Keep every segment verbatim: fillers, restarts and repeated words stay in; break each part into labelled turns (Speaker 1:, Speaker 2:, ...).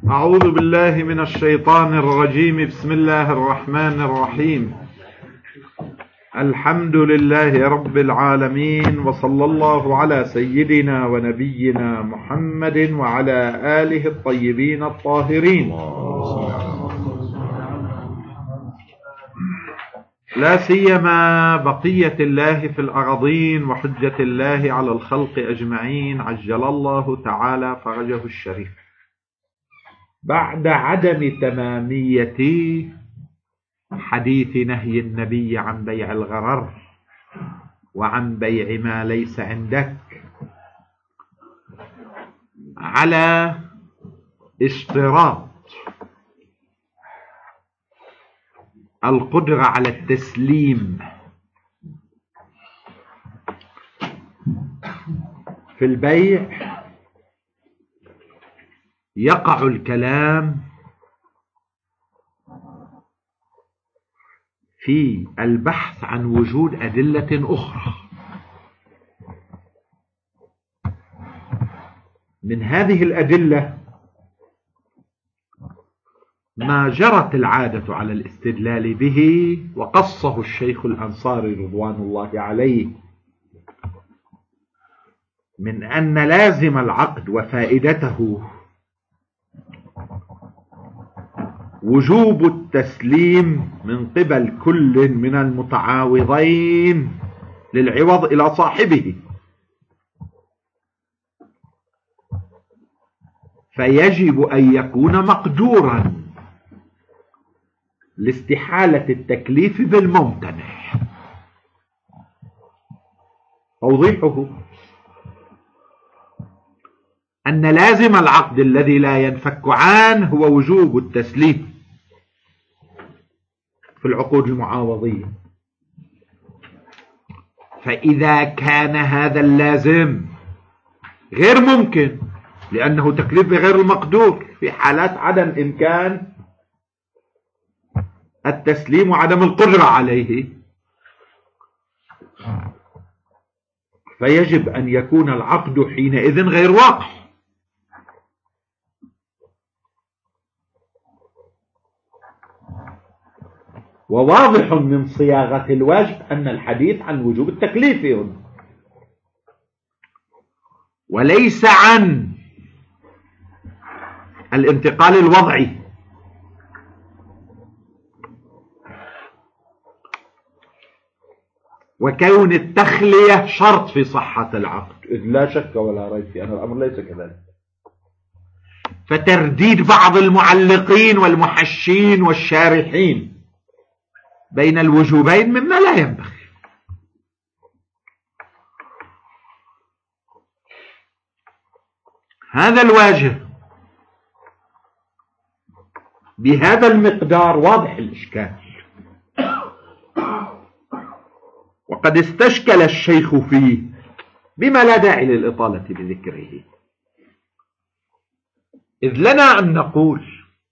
Speaker 1: أعوذ بالله من الشيطان الرجيم. بسم الله الرحمن الرحيم. الحمد لله رب العالمين، وصلى الله على سيدنا ونبينا محمد وعلى آله الطيبين الطاهرين. لا سيما بقية الله في الأراضين وحجة الله على الخلق أجمعين، عجل الله تعالى فرجه الشريف. بعد عدم تمامية حديث نهي النبي عن بيع الغرر وعن بيع ما ليس عندك، على اشتراط القدرة على التسليم في البيع، يقع الكلام في البحث عن وجود أدلة أخرى. من هذه الأدلة ما جرت العادة على الاستدلال به، وقصه الشيخ الأنصاري رضوان الله عليه، من أن لازم العقد وفائدته وجوب التسليم من قبل كل من المتعاوضين للعوض إلى صاحبه، فيجب أن يكون مقدورا لاستحالة التكليف بالممتنع. توضيحه أن لازم العقد الذي لا ينفك عنه هو وجوب التسليم في العقود المعاوضية، فإذا كان هذا اللازم غير ممكن لأنه تكليف بغير المقدور في حالات عدم إمكان التسليم وعدم القدرة عليه، فيجب أن يكون العقد حينئذ غير واقع. وواضح من صياغة الواجب أن الحديث عن وجوب التكليف هنا، وليس عن الانتقال الوضعي. وكون التخلية شرط في صحة العقد، إذ لا شك ولا ريب في أن الأمر ليس كذلك. فترديد بعض المعلقين والمحشين والشارحين بين الوجوبين مما لا ينبغي. هذا الواجب بهذا المقدار واضح الإشكال، وقد استشكل الشيخ فيه بما لا داعي للإطالة بذكره، إذ لنا أن نقول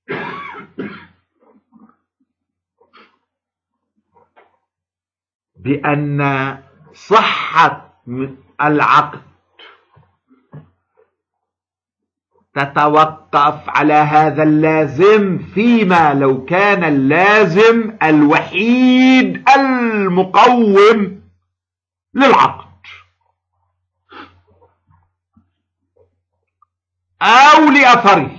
Speaker 1: بأن صحة العقد تتوقف على هذا اللازم فيما لو كان اللازم الوحيد المقوم للعقد أو لأثره.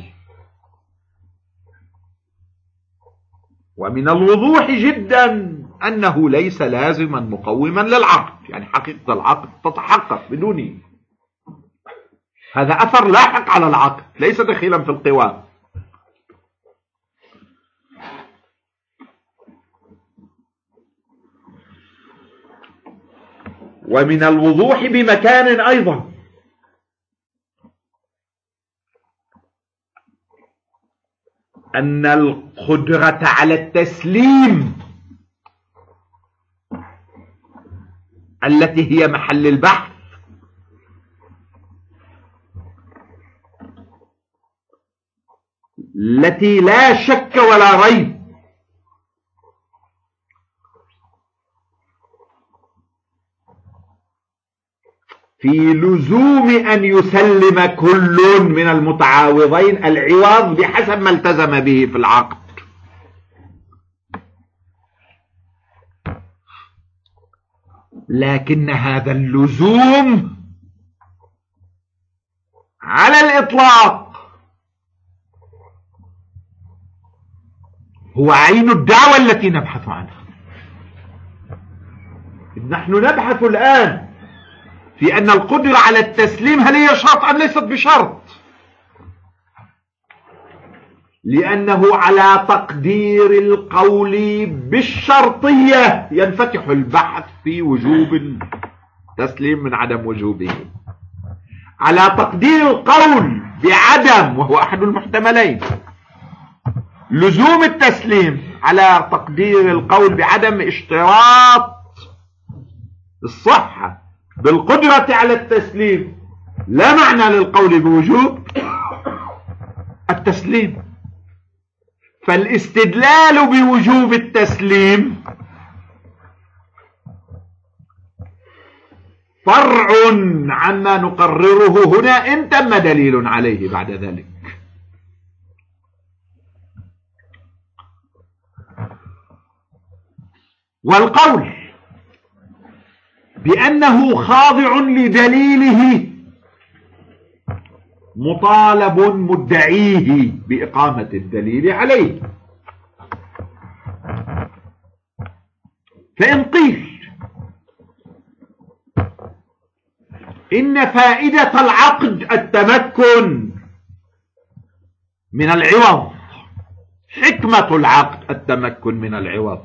Speaker 1: ومن الوضوح جدا أنه ليس لازما مقوما للعقد، يعني حقيقة العقد تتحقق بدونه، هذا أثر لاحق على العقد ليس دخيلا في القوام. ومن الوضوح بمكان أيضا أن القدرة على التسليم التي هي محل البحث التي لا شك ولا ريب في لزوم أن يسلم كل من المتعاوضين العوض بحسب ما التزم به في العقد. لكن هذا اللزوم على الإطلاق هو عين الدعوة التي نبحث عنها. نحن نبحث الآن في أن القدرة على التسليم هل هي شرط أم ليست بشرط، لأنه على تقدير القول بالشرطية ينفتح البحث في وجوب التسليم من عدم وجوبه. على تقدير القول بعدم، وهو أحد المحتملين، لزوم التسليم، على تقدير القول بعدم اشتراط الصحة بالقدرة على التسليم، لا معنى للقول بوجوب التسليم. فالاستدلال بوجوب التسليم فرع عما نقرره هنا إن تم دليل عليه بعد ذلك. والقول بأنه خاضع لدليله مطالب مدعيه بإقامة الدليل عليه. فإن قيل إن فائدة العقد التمكن من العوض، حكمة العقد التمكن من العوض،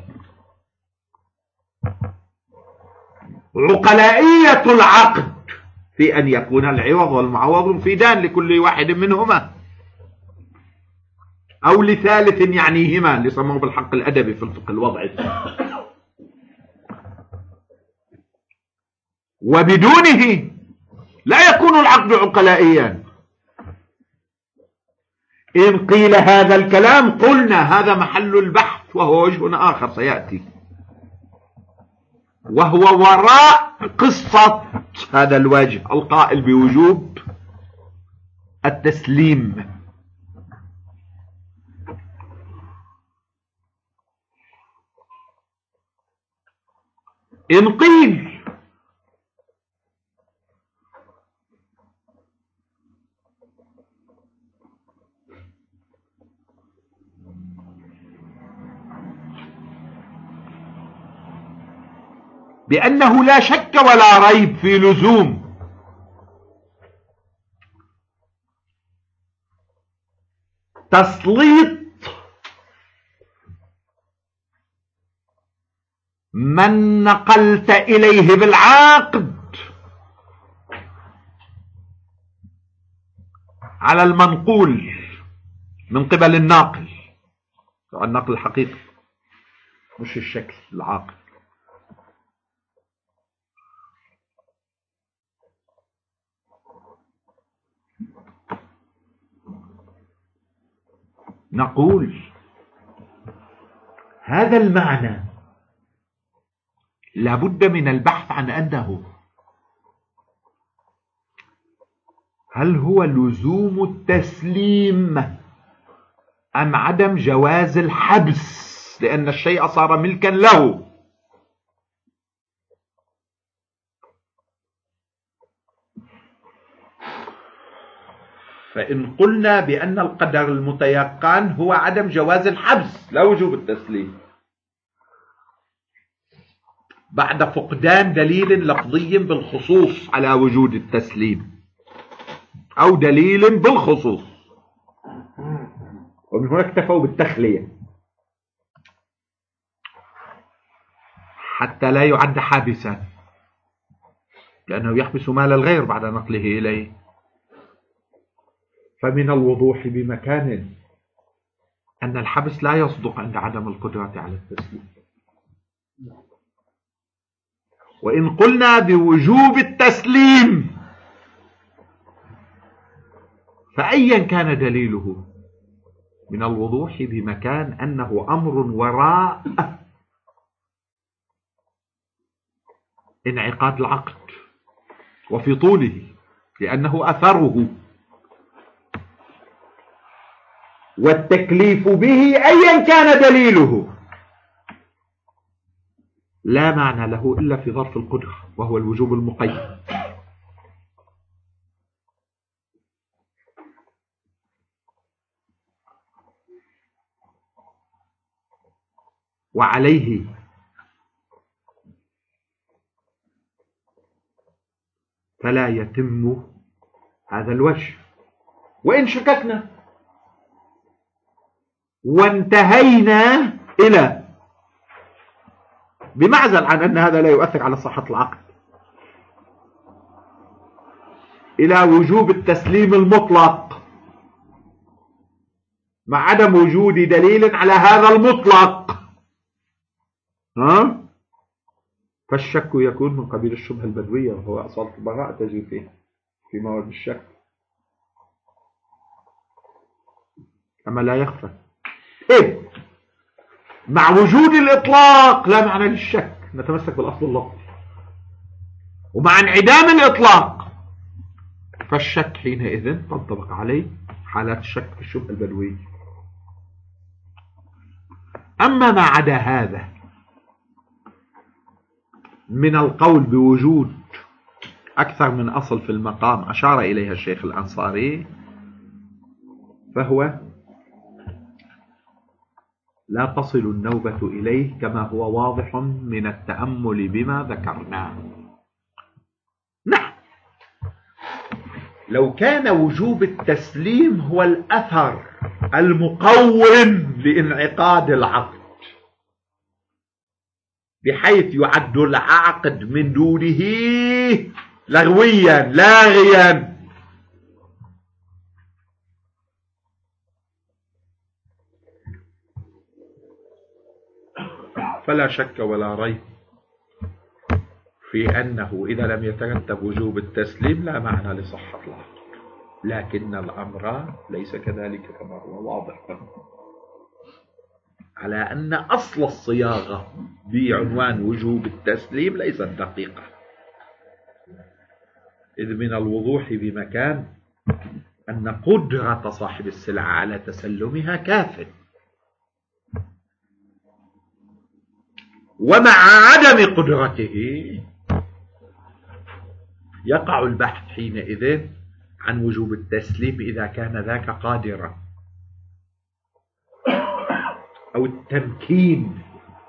Speaker 1: عقلائية العقد في أن يكون العوض والمعوض مفيدان لكل واحد منهما أو لثالث يعنيهما، اللي يسموه بالحق الأدبي في الفقه الوضعي. وبدونه لا يكون العقد عقلائيا. إن قيل هذا الكلام قلنا هذا محل البحث، وهو وجه آخر سيأتي، وهو وراء قصة هذا الوجه القائل بوجوب التسليم. إن قيل بأنه لا شك ولا ريب في لزوم تسليط من نقلت إليه بالعقد على المنقول من قبل الناقل، النقل الحقيقي مش الشكل العاقل. نقول هذا المعنى لابد من البحث عن أنه هل هو لزوم التسليم أم عدم جواز الحبس لأن الشيء صار ملكا له. فإن قلنا بأن القدر المتيقن هو عدم جواز الحبس لا وجوب التسليم بعد فقدان دليل لفظي بالخصوص على وجود التسليم أو دليل بالخصوص، ومن هنا اكتفوا بالتخلية حتى لا يعد حابسا لأنه يحبس مال الغير بعد نقله إليه. فمن الوضوح بمكان أن الحبس لا يصدق عند عدم القدرة على التسليم. وإن قلنا بوجوب التسليم فأيا كان دليله من الوضوح بمكان أنه أمر وراء انعقاد العقد وفي طوله لأنه أثره، والتكليف به أيا كان دليله لا معنى له إلا في ظرف القدرة وهو الوجوب المقيد. وعليه فلا يتم هذا الوجه. وإن شككنا وانتهينا إلى بمعزل عن أن هذا لا يؤثر على صحة العقد إلى وجوب التسليم المطلق مع عدم وجود دليل على هذا المطلق، ها؟ فالشك يكون من قبيل الشبهة البدوية، وهو أصالة البراءة تجري فيه في مواد الشك. أما لا يخفى إيه مع وجود الإطلاق لا معنى للشك، نتمسك بالأصل اللفظي. ومع انعدام الإطلاق فالشك حينئذ تنطبق عليه حالات الشك في الشبهة البدوية. أما ما عدا هذا من القول بوجود أكثر من أصل في المقام أشار إليها الشيخ الأنصاري، فهو لا تصل النوبة إليه كما هو واضح من التأمل بما ذكرناه. نعم، لو كان وجوب التسليم هو الأثر المقوم لانعقاد العقد بحيث يعد العقد من دونه لغويا لاغيا، فلا شك ولا ريب في أنه إذا لم يترتب وجوب التسليم لا معنى لصحة العقد. لكن الأمر ليس كذلك كما هو واضح، على أن أصل الصياغة بعنوان وجوب التسليم ليست دقيقة، إذ من الوضوح بمكان أن قدرة صاحب السلعة على تسلمها كافٍ، ومع عدم قدرته يقع البحث حينئذ عن وجوب التسليم إذا كان ذاك قادرا، أو التمكين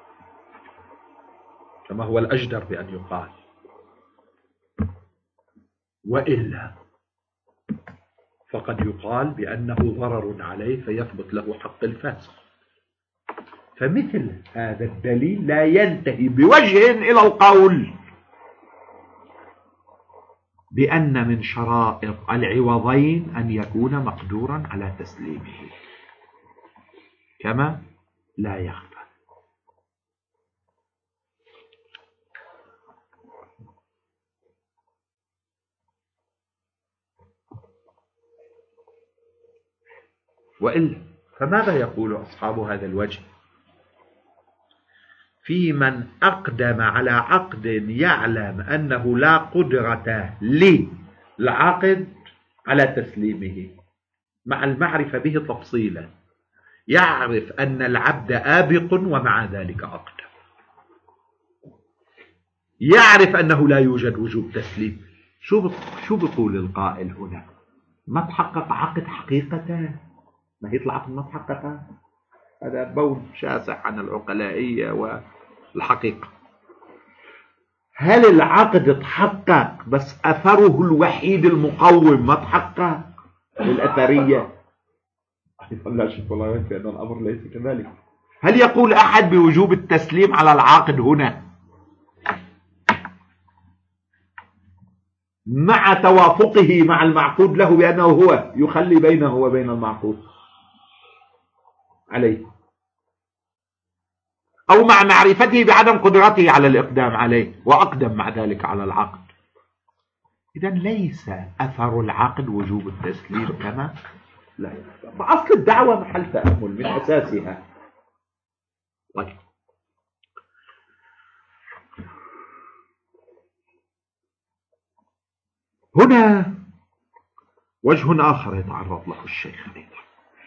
Speaker 1: كما هو الأجدر بأن يقال. وإلا فقد يقال بأنه ضرر عليه فيثبت له حق الفاسق. فمثل هذا الدليل لا ينتهي بوجه إلى القول بأن من شرائط العوضين أن يكون مقدورا على تسليمه، كما لا يخفى. وإلا فماذا يقول أصحاب هذا الوجه في من أقدم على عقد يعلم أنه لا قدرة للعقد على تسليمه مع المعرفة به تفصيلا، يعرف أن العبد آبق ومع ذلك أقدم، يعرف أنه لا يوجد وجوب تسليم. شو شو بيقول القائل هنا؟ ما تحقق عقد حقيقة، ما يطلع عقد ما تحقق. هذا بون شاسع عن العقلائية والحقيقة. هل العقد تحقق بس أثره الوحيد المقوم ما تحقق للأثرية؟ لا شك والله يكفي أن الأمر ليس كذلك. هل يقول أحد بوجوب التسليم على العاقد هنا مع توافقه مع المعقود له بأنه هو يخلي بينه وبين المعقود عليه، أو مع معرفته بعدم قدرته على الإقدام عليه وأقدم مع ذلك على العقد؟ إذن ليس أثر العقد وجوب التسليم كما لا يفهم. أصل الدعوة محل تأمل من أساسها. طيب، هنا وجه آخر يتعرض له الشيخ أيضا،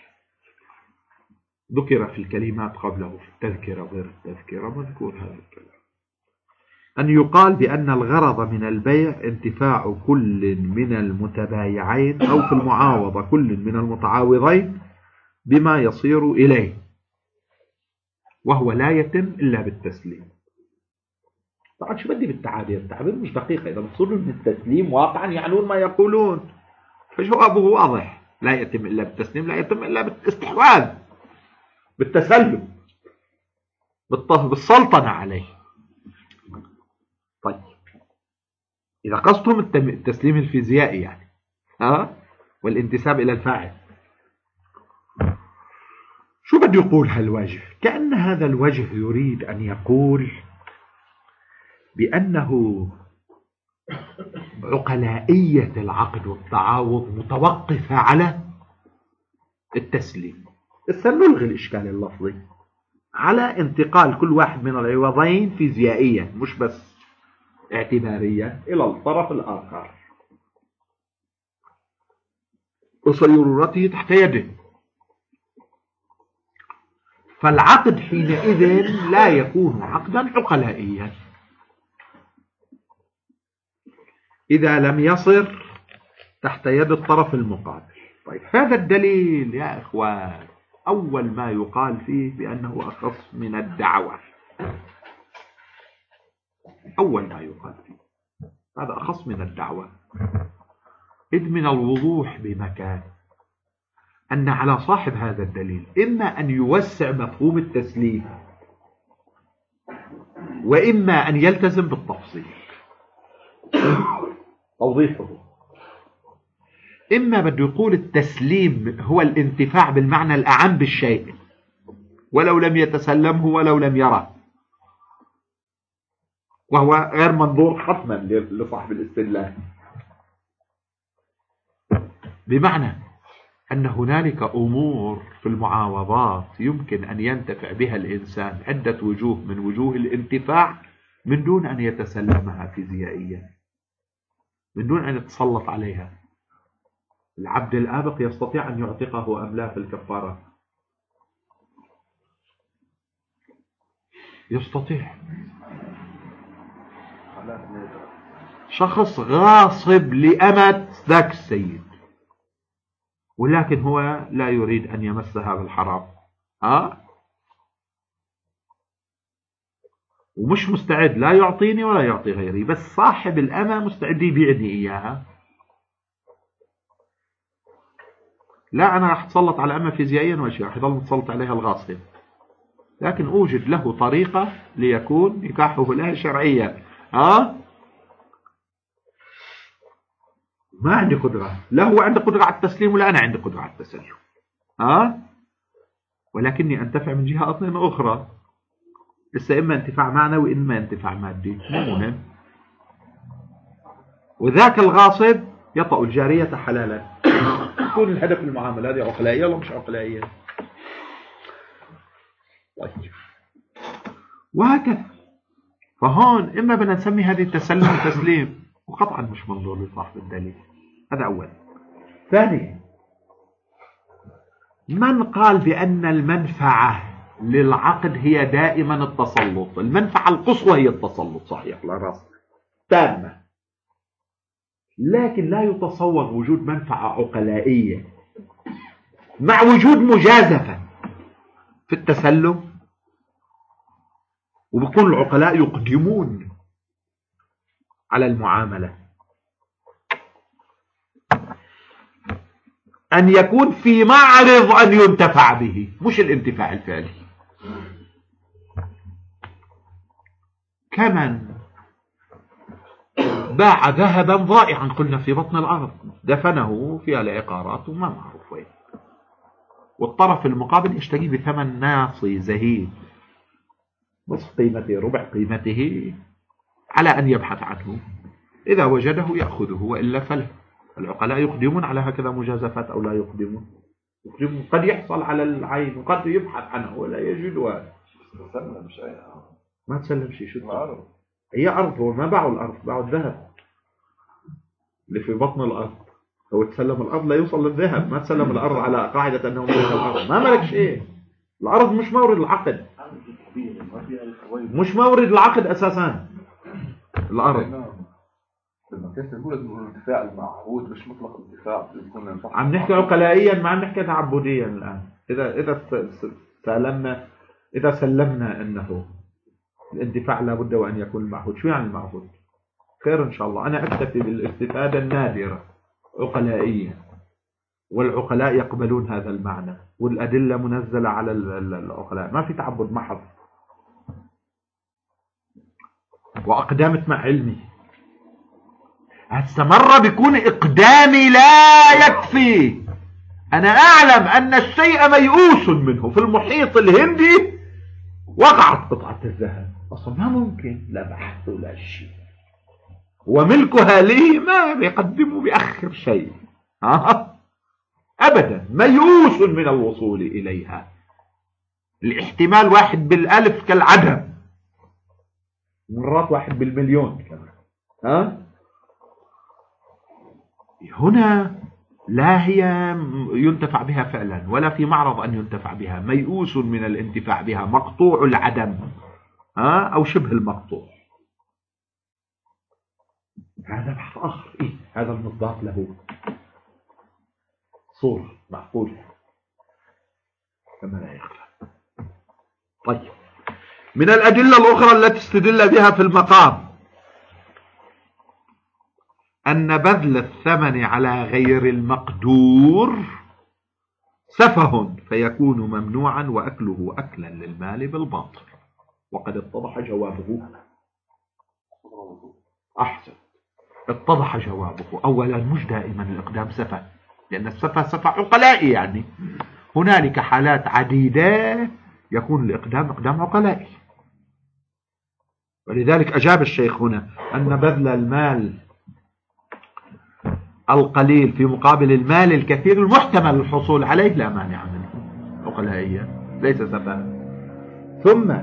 Speaker 1: ذكر في الكلمات قبله في التذكرة وغير التذكرة، مذكور هذا الكلام، أن يقال بأن الغرض من البيع انتفاع كل من المتبايعين أو في المعاوضة كل من المتعاوضين بما يصير إليه، وهو لا يتم إلا بالتسليم. طبعا شو بدي بالتعابير؟ التعابير مش دقيقة، إذا بتصير من التسليم واقعا يعنون ما يقولون، فجوابه واضح، لا يتم إلا بالتسليم، لا يتم إلا بالاستحواذ، بالتسلم، بالسلطنة عليه. طيب إذا قصدهم التسليم الفيزيائي يعني ها والانتساب إلى الفاعل، شو بده يقول هالوجه؟ كأن هذا الوجه يريد أن يقول بأنه عقلائية العقد والتعاوض متوقفة على التسليم. نلغي الإشكال اللفظي على انتقال كل واحد من العوضين فيزيائيا مش بس اعتباريا إلى الطرف الآخر وصيرورته تحت يده، فالعقد حينئذ لا يكون عقدا عقلائيا إذا لم يصر تحت يد الطرف المقابل. طيب هذا الدليل يا إخوان أول ما يقال فيه بأنه أخص من الدعوة، أول ما يقال فيه هذا أخص من الدعوة، إذ من الوضوح بمكان أن على صاحب هذا الدليل إما أن يوسع مفهوم التسليم وإما أن يلتزم بالتفصيل. توضيحه، إما بده يقول التسليم هو الانتفاع بالمعنى الأعم بالشيء ولو لم يتسلمه ولو لم يره، وهو غير منظور حتما لصاحب الاستدلال، بمعنى أن هنالك أمور في المعاوضات يمكن أن ينتفع بها الإنسان عدة وجوه من وجوه الانتفاع من دون أن يتسلمها فيزيائيا، من دون أن يتسلط عليها. العبد الآبق يستطيع أن يعتقه أم لا في الكفارة؟ يستطيع. شخص غاصب لأمة ذاك السيد ولكن هو لا يريد أن يمسها بالحرام، ها؟ ومش مستعد لا يعطيني ولا يعطي غيري، بس صاحب الأمة مستعد يبيعني إياها. لا أنا راح أتسلط على أمة فيزيائيا ولا شيء، راح يضل متسلط عليها الغاصب، لكن أوجد له طريقة ليكون نكاحه لها شرعيا. ها؟ ما عندي قدرة، لا هو عنده قدرة على التسليم ولا أنا عندي قدرة على التسلم، ها؟ ولكني أنتفع من جهة أصلا أخرى، لسه إما انتفاع معنوي وإما انتفاع مادي، مو مهم. وذاك الغاصب يطأ الجارية حلالا. يكون الهدف المعاملة هذه عقلائية ولا مش عقلائية؟ طيب وهكذا. فهون إما بدنا نسمي هذه التسلم تسليم، وقطعا مش منظور لصاحب الدليل. هذا أول. ثانيا، من قال بأن المنفعة للعقد هي دائما التسلط؟ المنفعة القصوى هي التسلط، صحيح لا رأس تامة، لكن لا يتصور وجود منفعة عقلائية مع وجود مجازفة في التسلم، وبكون العقلاء يقدمون على المعاملة أن يكون في معرض أن ينتفع به، مش الانتفاع الفعلي. كمن باع ذهبا ضائعا قلنا في بطن الأرض، دفنه في العقارات وما معروف وين، والطرف المقابل يشتري بثمن ناصي زهيد نصف قيمته ربع قيمته على أن يبحث عنه، إذا وجده يأخذه وإلا فلا. العقلاء يقدمون على هكذا مجازفات أو لا يقدمون؟ يقدمون. قد يحصل على العين وقد يبحث عنه ولا يجدها. ما تسلم شيء، شو هي أرض، ما باعوا الأرض، باعوا الذهب. اللي في بطن الأرض. هو تسلم الأرض لا يوصل للذهب، ما تسلم الأرض على قاعدة أنه ملك الأرض، ما ملك شيء. الأرض مش مورد العقد، مش مورد العقد أساسا الأرض.
Speaker 2: كيف نقول انه الانتفاع المعهود مش مطلق انتفاع؟
Speaker 1: عم نحكي عقلائيا، ما عم نحكي تعبديا الآن. إذا إذا سلمنا إذا سلمنا أنه الانتفاع لابد وأن يكون المعهود، شو يعني المعهود؟ خير إن شاء الله. أنا أكتفي بالاستفادة النادرة عقلائيا، والعقلاء يقبلون هذا المعنى، والأدلة منزلة على العقلاء، ما في تعبد محض. وأقدامت مع علمي، هسه مرة بيكون إقدامي لا يكفي. أنا أعلم أن الشيء ميؤوس منه. في المحيط الهندي وقعت قطعة الذهب، أصلا ما ممكن، لا بحث ولا شيء، وملكها لي، ما بيقدمه بأخر شيء ها؟ أبدا، ميؤوس من الوصول إليها. الاحتمال واحد بالألف كالعدم، مرات واحد بالمليون كمان. ها؟ هنا لا هي ينتفع بها فعلا، ولا في معرض أن ينتفع بها، ميؤوس من الانتفاع بها، مقطوع العدم، ها؟ أو شبه المقطوع. هذا بحث آخر. إيه؟ هذا المصداق له صورة معقولة كما لا يخفى. طيب، من الأدلة الأخرى التي استدل بها في المقام أن بذل الثمن على غير المقدور سفه فيكون ممنوعا، وأكله أكلا للمال بالباطل. وقد اتضح جوابه. أحسن، اتضح جوابه. أولا، مش دائما الإقدام سفه، لأن السفه سفه عقلائي، يعني هنالك حالات عديدة يكون الإقدام إقدام عقلائي. ولذلك أجاب الشيخ هنا أن بذل المال القليل في مقابل المال الكثير المحتمل الحصول عليه لا مانع منه عقلائيا، ليس سفها. ثم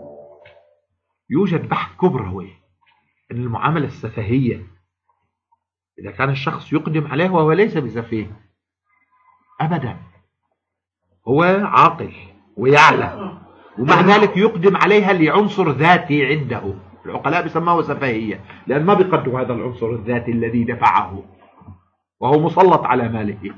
Speaker 1: يوجد بحث كبروي أن المعاملة السفهية إذا كان الشخص يقدم عليه وهو ليس بسفيه أبدا، هو عاقل ويعلم، ومع ذلك يقدم عليها لعنصر ذاتي عنده. العقلاء بيسموه سفهية، لأن ما بيقدروا هذا العنصر الذاتي الذي دفعه وهو مسلط على ماله.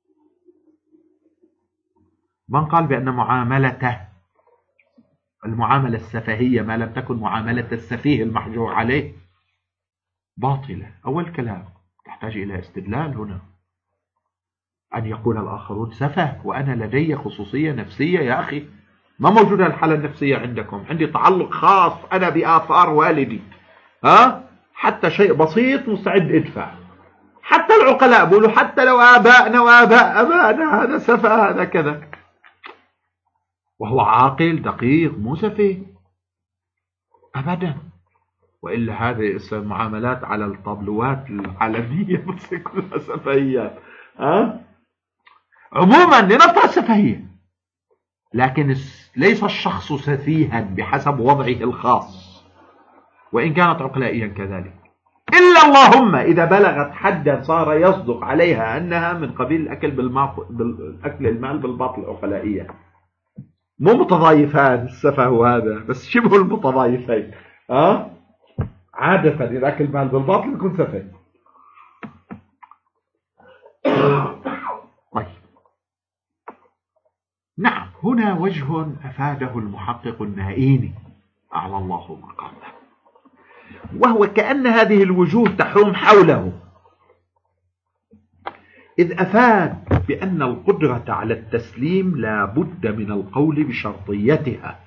Speaker 1: من قال بأن معاملته المعاملة السفهية ما لم تكن معاملة السفيه المحجور عليه باطلة؟ أول كلام تحتاج إلى استدلال هنا. أن يقول الآخرون سفه وأنا لدي خصوصية نفسية، يا أخي ما موجودة الحالة النفسية عندكم، عندي تعلق خاص أنا بآثار والدي، ها؟ حتى شيء بسيط مستعد ادفع. حتى العقلاء بيقولوا حتى لو آباءنا وآباء أبانا هذا سفه، هذا كذا، وهو عاقل دقيق مو سفيه أبدا. وإلا هذه المعاملات على الطابلوات العالمية بس كلها سفهيات. ها؟ عموما لنفترض سفهية، لكن ليس الشخص سفيها بحسب وضعه الخاص، وإن كانت عقلائيا كذلك، إلا اللهم إذا بلغت حدا صار يصدق عليها أنها من قبيل الأكل, بالأكل المال بالباطل عقلائيا. مو متضايفان السفه وهذا، بس شبه المتضايفين. أه؟ عادة إذا أكل المال بالباطل يكون سفه. طيب، نعم، هنا وجه أفاده المحقق النائيني أعلى الله مقامه، وهو كأن هذه الوجوه تحوم حوله، إذ أفاد بأن القدرة على التسليم لا بد من القول بشرطيتها.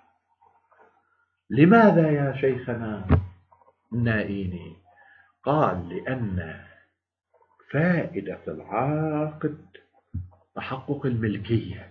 Speaker 1: لماذا يا شيخنا النائيني؟ قال لأن فائدة العاقد تحقق الملكية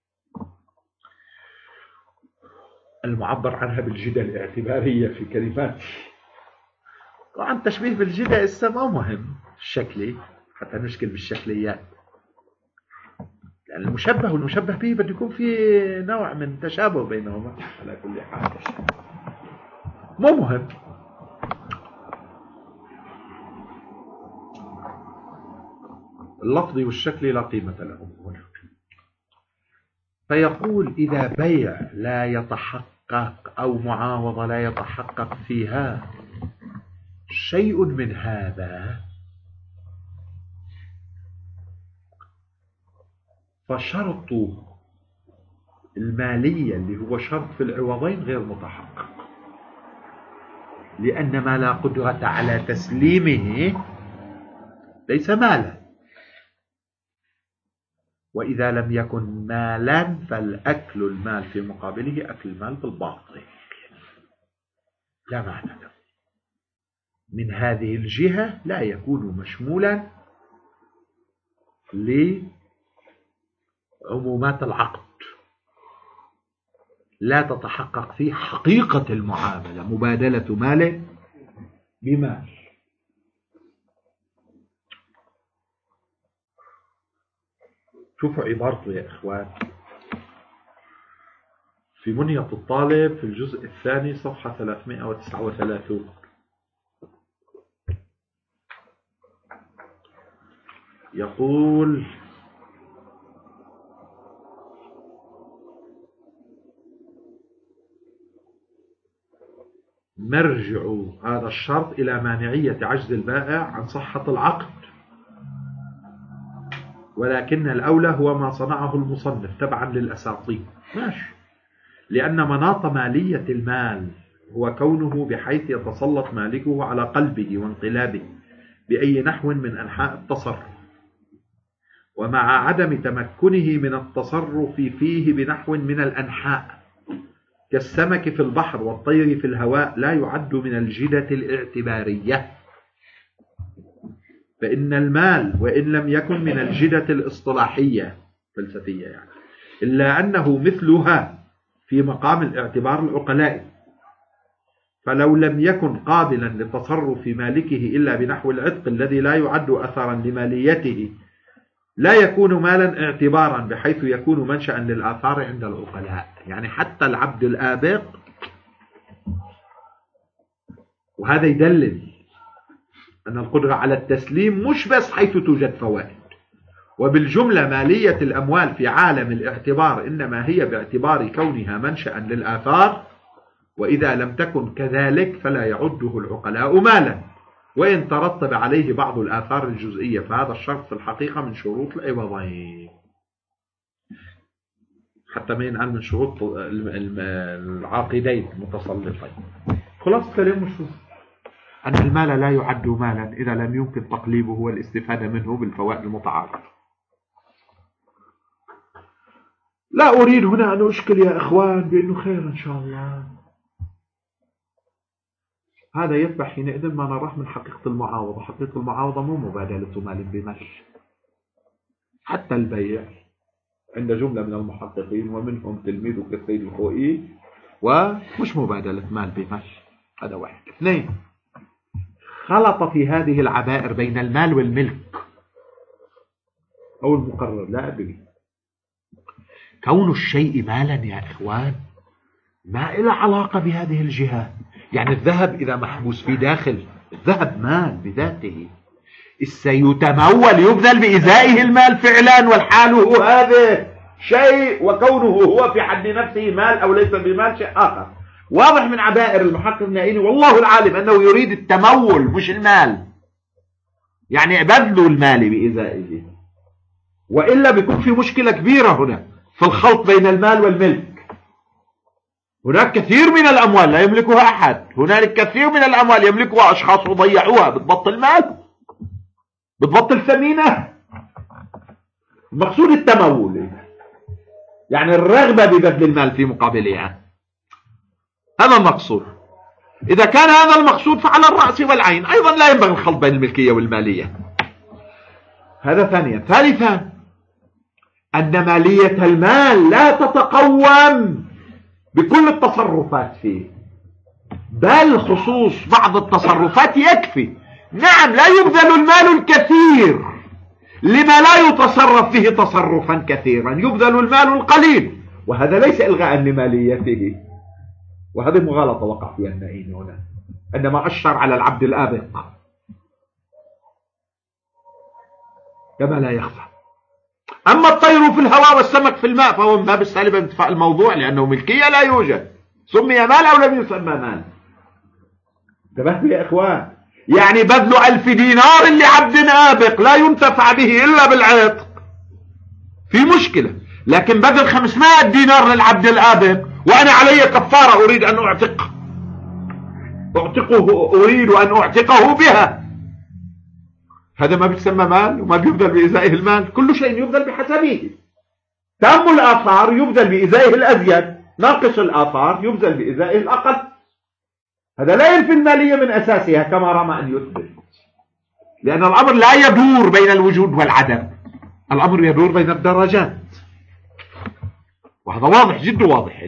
Speaker 1: المعبر عنها بالجدة الاعتبارية في كلمات. طبعا تشبيه بالجدة السماء مهم الشكلي حتى نشكل بالشكليات، لأن المشبه والمشبه به بده يكون في نوع من تشابه بينهما. على كل حال مو مهم. اللفظي والشكلي لا قيمة لهم هنا. فيقول إذا بيع لا يتحقق أو معاوضة لا يتحقق فيها شيء من هذا، فشرط المالية اللي هو شرط في العوضين غير متحقق، لأن ما لا قدرة على تسليمه ليس مالا، وإذا لم يكن مالا فالأكل المال في مقابله أكل المال بالباطل لا معنى له. من هذه الجهة لا يكون مشمولا لعمومات العقد، لا تتحقق فيه حقيقة المعاملة، مبادلة مال بمال. شوفوا عبارته يا إخوان في منية الطالب في الجزء الثاني صفحة ثلاثمائة وتسعة وثلاثين، يقول مرجع هذا الشرط إلى مانعية عجز البائع عن صحة العقد، ولكن الأولى هو ما صنعه المصنف تبعا للأساطين. ماشي، لأن مناط مالية المال هو كونه بحيث يتسلط مالكه على قلبه وانقلابه بأي نحو من أنحاء التصرف، ومع عدم تمكنه من التصرف فيه بنحو من الأنحاء كالسمك في البحر والطير في الهواء لا يعد من الجدة الاعتبارية، فإن المال وإن لم يكن من الجدة الاصطلاحية فلسفية يعني، إلا أنه مثلها في مقام الاعتبار العقلائي، فلو لم يكن قابلا لتصرف مالكه إلا بنحو العتق الذي لا يعد أثرا لماليته لا يكون مالا اعتبارا بحيث يكون منشأ للآثار عند العقلاء. يعني حتى العبد الآبق، وهذا يدلل أن القدرة على التسليم مش بس حيث توجد فوائد، وبالجملة مالية الأموال في عالم الاعتبار إنما هي باعتبار كونها منشأ للآثار، وإذا لم تكن كذلك فلا يعده العقلاء مالا وإن ترتب عليه بعض الآثار الجزئية، فهذا الشرط في الحقيقة من شروط العوضين، حتى ما ينقال من شروط العاقدين المتسلطين. خلاص كلامه شو؟ أن المال لا يعد مالا إذا لم يمكن تقليبه والاستفادة منه بالفوائد المتعارفة. لا أريد هنا أن أشكل يا إخوان بأنه خير إن شاء الله. هذا يتبع حينئذ ما نراه من حقيقة المعاوضة. حقيقة المعاوضة مو مبادلة مال بمال، حتى البيع عند جملة من المحققين ومنهم تلميذ كالسيد الخوئي ومش مبادلة مال بمال. هذا واحد. اثنين، خلط في هذه العبائر بين المال والملك أو المقرر، لا أدري. كون الشيء مالا يا إخوان ما إله علاقة بهذه الجهات. يعني الذهب إذا محبوس في داخل، الذهب مال بذاته، سيتمول يبذل بإزائه المال فعلا، والحال هو هذا شيء، وكونه هو في حد نفسه مال أو ليس بمال شيء آخر. واضح من عبائر المحقق النائيني والله العالم أنه يريد التمول مش المال، يعني بذل المال بإزائه، وإلا بيكون في مشكلة كبيرة هنا في الخلط بين المال والملك. هناك كثير من الأموال لا يملكها أحد، هناك كثير من الأموال يملكها أشخاص وضيعوها. بتبطل مال، بتبطل ثمينة. المقصود التمول، يعني الرغبة ببذل المال في مقابلها، هذا المقصود. إذا كان هذا المقصود فعلى الرأس والعين. أيضا لا ينبغي الخلط بين الملكية والمالية. هذا ثانيا. ثالثا، أن مالية المال لا تتقوم بكل التصرفات فيه، بل خصوص بعض التصرفات يكفي. نعم، لا يبذل المال الكثير لما لا يتصرف فيه تصرفا كثيرا، يبذل المال القليل، وهذا ليس إلغاء لماليته. وهذه مغالطة وقع فيها النائين هنا، عندما أشر على العبد الآبق. كما لا يخفى. أما الطير في الهواء والسمك في الماء فهو من باب السالب انتفاء الموضوع، لأنه ملكية لا يوجد، سمي مال أو لم يسمى مال. انتبهتوا يا إخوان؟ يعني بذل ألف دينار لعبد آبق لا ينتفع به إلا بالعتق في مشكلة، لكن بذل خمسمائة دينار للعبد الآبق وأنا علي كفارة أريد أن أعتق أعتقه أريد أن أعتقه بها، هذا ما بيتسمى مال وما بيبذل بإزائه المال. كل شيء يبذل بحسبه. تام الآثار يبذل بإزائه الأزيد، ناقص الآثار يبذل بإزائه الأقل. هذا لا ينفي المالية من أساسها كما رمى أن يثبت، لأن الأمر لا يدور بين الوجود والعدم، الأمر يدور بين الدرجات، وهذا واضح جدا واضح.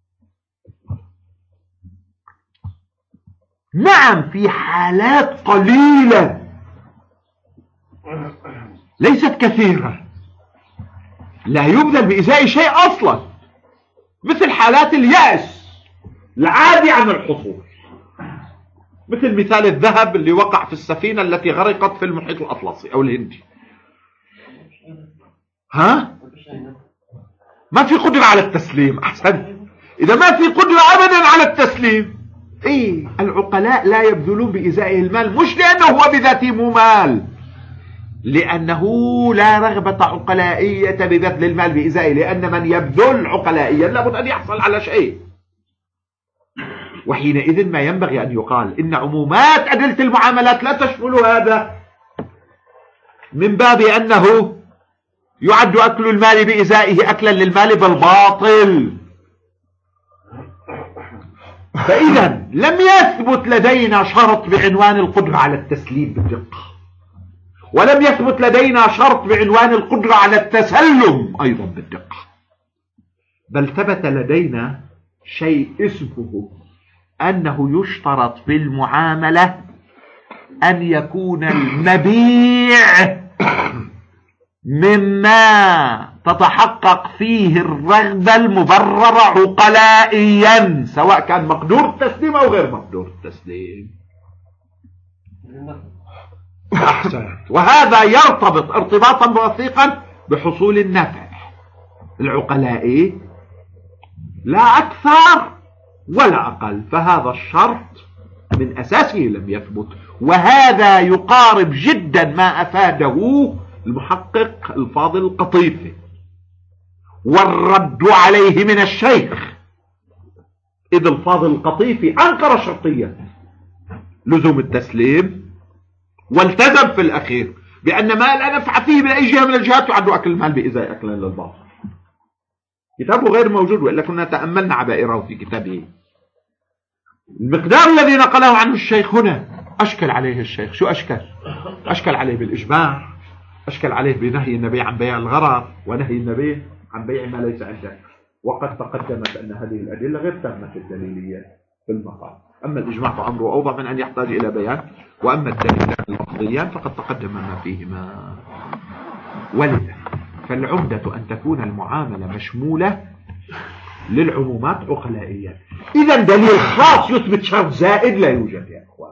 Speaker 1: نعم في حالات قليلة ليست كثيرة لا يبذل بإزاء شيء أصلا، مثل حالات اليأس العادي عن الحصول، مثل مثال الذهب اللي وقع في السفينة التي غرقت في المحيط الأطلسي أو الهندي. ها؟ ما في قدرة على التسليم. أحسن، إذا ما في قدرة أبدا على التسليم، إيه العقلاء لا يبذلون بإزائه المال، مش لأنه هو بذاته مو مال، لأنه لا رغبة عقلائية ببذل المال بإزائه، لأن من يبذل عقلائيا لابد أن يحصل على شيء. وحينئذ ما ينبغي أن يقال إن عمومات أدلة المعاملات لا تشمل هذا، من باب أنه يعد أكل المال بإزائه أكلا للمال بالباطل. فإذا لم يثبت لدينا شرط بعنوان القدرة على التسليم بالدقة، ولم يثبت لدينا شرط بعنوان القدرة على التسلم أيضا بالدقة، بل ثبت لدينا شيء اسمه أنه يشترط في المعاملة أن يكون المبيع مما تتحقق فيه الرغبة المبررة عقلائيا، سواء كان مقدور التسليم أو غير مقدور التسليم. أحسنت. وهذا يرتبط ارتباطا وثيقا بحصول النفع العقلائي لا أكثر ولا أقل، فهذا الشرط من أساسه لم يثبت، وهذا يقارب جدا ما أفاده المحقق الفاضل القطيفي، والرد عليه من الشيخ، إذ الفاضل القطيفي أنكر شرطية لزوم التسليم والتزم في الأخير بأن ما لا نفع فيه من أي جهة من الجهات يعد أكل المال بإزاء أكلا للباطل. كتابه غير موجود، وإلا كنا تأملنا عبائره في كتابه. المقدار الذي نقله عنه الشيخ هنا أشكل عليه الشيخ. شو أشكل؟ أشكل عليه بالإجماع، أشكل عليه بنهي النبي عن بيع الغرر، ونهي النبي عن بيع ما ليس عنده، وقد تقدمت أن هذه الأدلة غير تامة الدليلية في المقام. أما الإجماع فأمره أوضح من أن يحتاج إلى بيان، وأما الدليلان اللفظيان فقد تقدم ما فيهما. ولذا فالعمدة أن تكون المعاملة مشمولة للعمومات عقلائية. إذا دليل خاص يثبت شرط زائد لا يوجد يا إخوان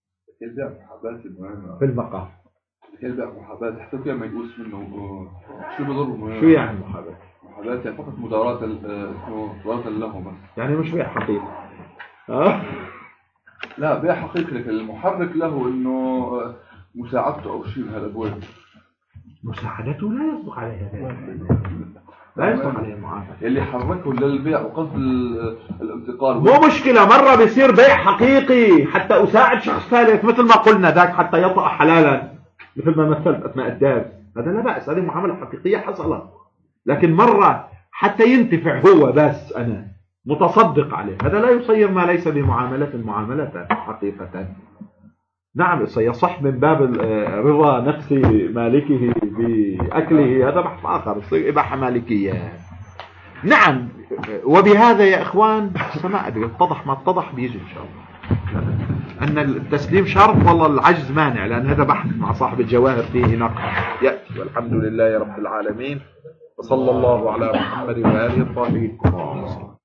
Speaker 1: في المقام.
Speaker 2: كذا محاباة حتى كان ما يقولش منه شو بضر.
Speaker 1: شو يعني محاباة؟
Speaker 2: محاباة يعني فقط مداراة اسمه مداراة له بس، يعني
Speaker 1: مش بيع حقيقي. اه
Speaker 2: لا بيع حقيقي، لكن المحرك له انه مساعدته او شيء من هالابواب.
Speaker 1: مساعدته لا يصدق عليها لا يصدق عليها المعاملة.
Speaker 2: اللي حركه للبيع وقصد الانتقال
Speaker 1: مو مشكلة، مرة بيصير بيع حقيقي حتى أساعد شخص ثالث مثل ما قلنا ذاك حتى يطأ حلالا مثل ما مثلت أثناء الدرس، هذا لا بأس، هذه معاملة حقيقية حصلت. لكن مرة حتى ينتفع هو بس أنا متصدق عليه، هذا لا يصير ما ليس بمعاملة المعاملة حقيقة. نعم يصح من باب رضا نفس مالكه بأكله، هذا بحث آخر، يصير إباحة مالكية. نعم. وبهذا يا إخوان ما أدري اتضح ما اتضح بيجي إن شاء الله أن التسليم شرط والله العجز مانع، لأن هذا بحث مع صاحب الجواهر فيه نقل يأتي. والحمد لله رب العالمين، وصلى الله على محمد وآله الطاهرين.